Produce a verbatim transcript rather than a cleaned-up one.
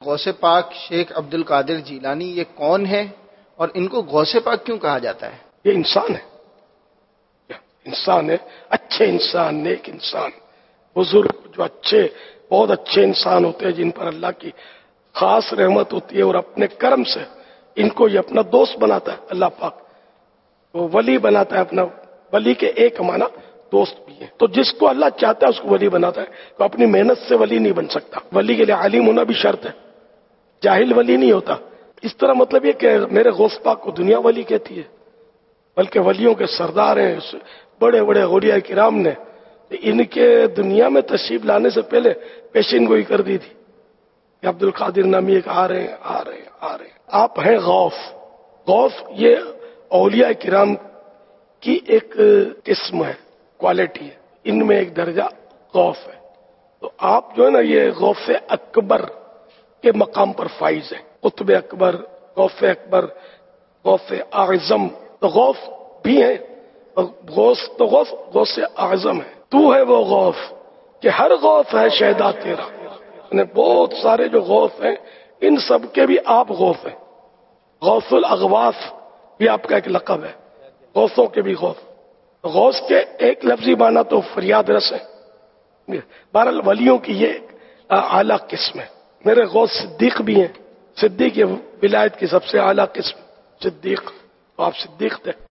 غوث پاک شیخ عبد القادر جیلانی یہ کون ہے اور ان کو غوث پاک کیوں کہا جاتا ہے؟ یہ انسان ہے، انسان ہے، اچھے انسان، نیک انسان، بزرگ جو اچھے بہت اچھے انسان ہوتے ہیں جن پر اللہ کی خاص رحمت ہوتی ہے اور اپنے کرم سے ان کو یہ اپنا دوست بناتا ہے اللہ پاک، وہ ولی بناتا ہے اپنا، ولی کے ایک معنی دوست بھی ہے۔ تو جس کو اللہ چاہتا ہے اس کو ولی بناتا ہے، تو اپنی محنت سے ولی نہیں بن سکتا، ولی کے لیے عالم ہونا بھی شرط ہے، جاہل ولی نہیں ہوتا۔ اس طرح مطلب یہ کہ میرے غوث پاک کو دنیا ولی کہتی ہے، بلکہ ولیوں کے سردار ہیں بڑے بڑے اولیاء کرام نے ان کے دنیا میں تشریف لانے سے پہلے پیشین گوئی کر دی تھی کہ عبد القادر نامی ایک آ رہے ہیں آ رہے ہیں آ رہے ہیں۔ آپ ہیں غوث، غوث یہ اولیاء کرام کی ایک قسم ہے، کوالٹی ہے، ان میں ایک درجہ غوث ہے۔ تو آپ جو ہے نا یہ غوث اکبر کے مقام پر فائز ہیں، قطب اکبر، غوث اکبر، غوث اعظم، تو غوث بھی ہیں، غوث تو غوث غوث اعظم ہے۔ تو ہے وہ غوث کہ ہر غوث ہے شہدا تیرا، یعنی بہت سارے جو غوث ہیں ان سب کے بھی آپ غوث ہیں۔ غوث الاغواث بھی آپ کا ایک لقب ہے، غوثوں کے بھی غوث۔ غوث کے ایک لفظی معنی تو فریاد رس ہے، بہرحال ولیوں کی یہ اعلیٰ قسم ہے۔ میرے غوث صدیق بھی ہیں، صدیق یہ ولایت کی سب سے اعلیٰ قسم صدیق، تو آپ صدیق تھے۔